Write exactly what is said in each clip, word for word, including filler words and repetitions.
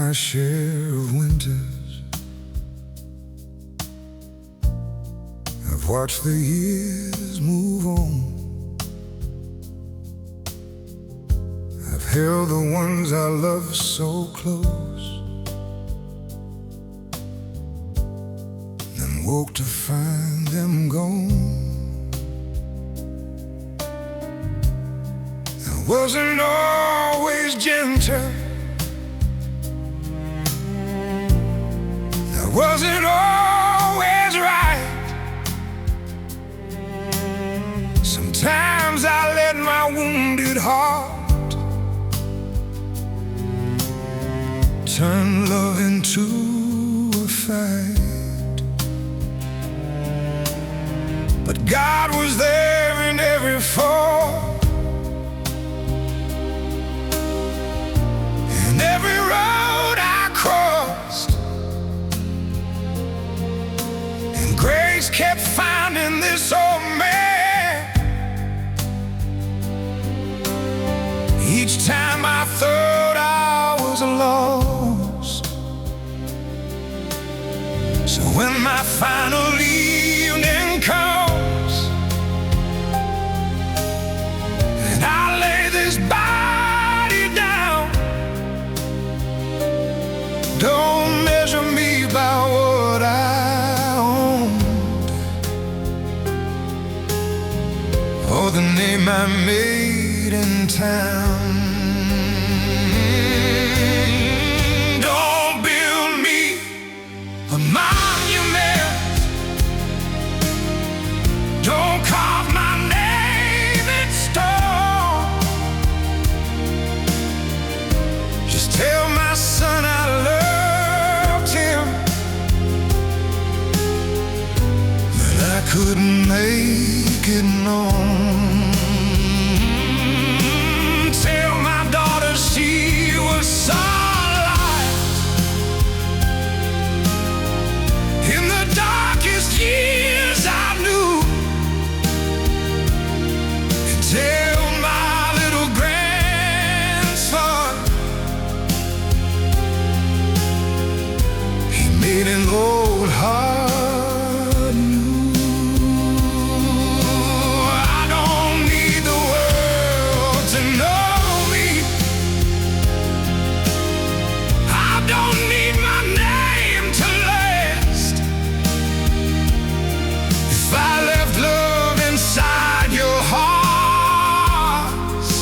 my share of winters. I've watched the years move on. I've held the ones I love so close, then woke to find them gone. I wasn't always gentle, I wasn't always right. Sometimes I let my wounded heart turn love into a fight. But God was there in every fall, in every road I crossed, and grace kept finding this old man. Each time I thought I was lost. So when my final evening comes and I lay this body down, don't measure me by what I owned or the name I made in town. Don't build me a monument, don't carve my name in stone. Just tell my son I loved him, but I couldn't make it known. Tell my daughter she was sunlight in the darkest years I knew, and tell my little grandson he made an old heart new. I don't need the world to know me, I don't need my name to last. If I left love inside your hearts,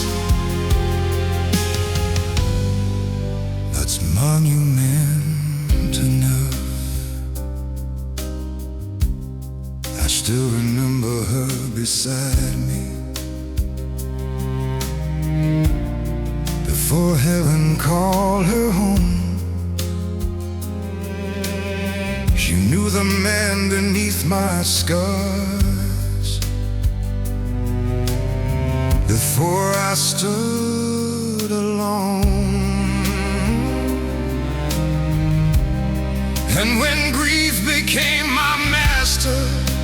that's monument enough. I still remember her beside me before heaven called her home. She knew the man beneath my scars before I stood alone. And when grief became my master,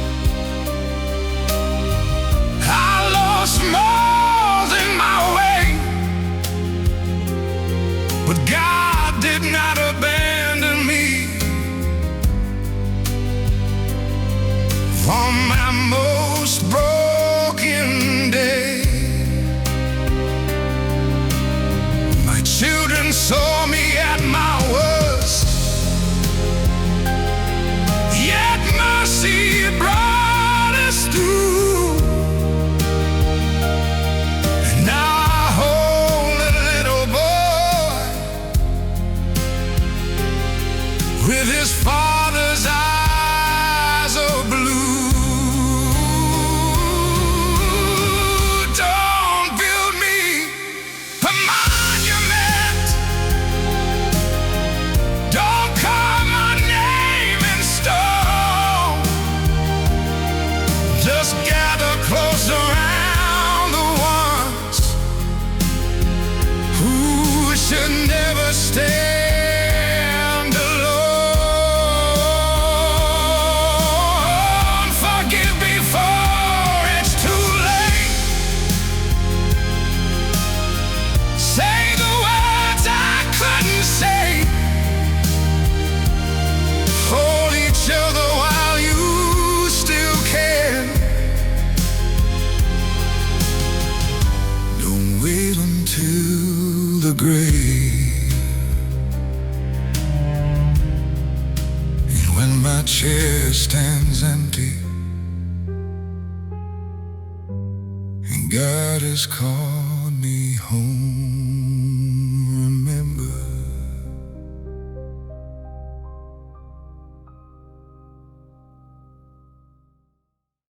I lost more than my way. But God did not abandon me. On my most broken day, my children saw me at my worst, yet mercy brought us through. And now I hold a little boy with his father's eyes of blue. Don't build me a monument, don't carve my name in stone. Just gather close around the ones who should never stand alone. till the grave. And when my chair stands empty and God has called me home,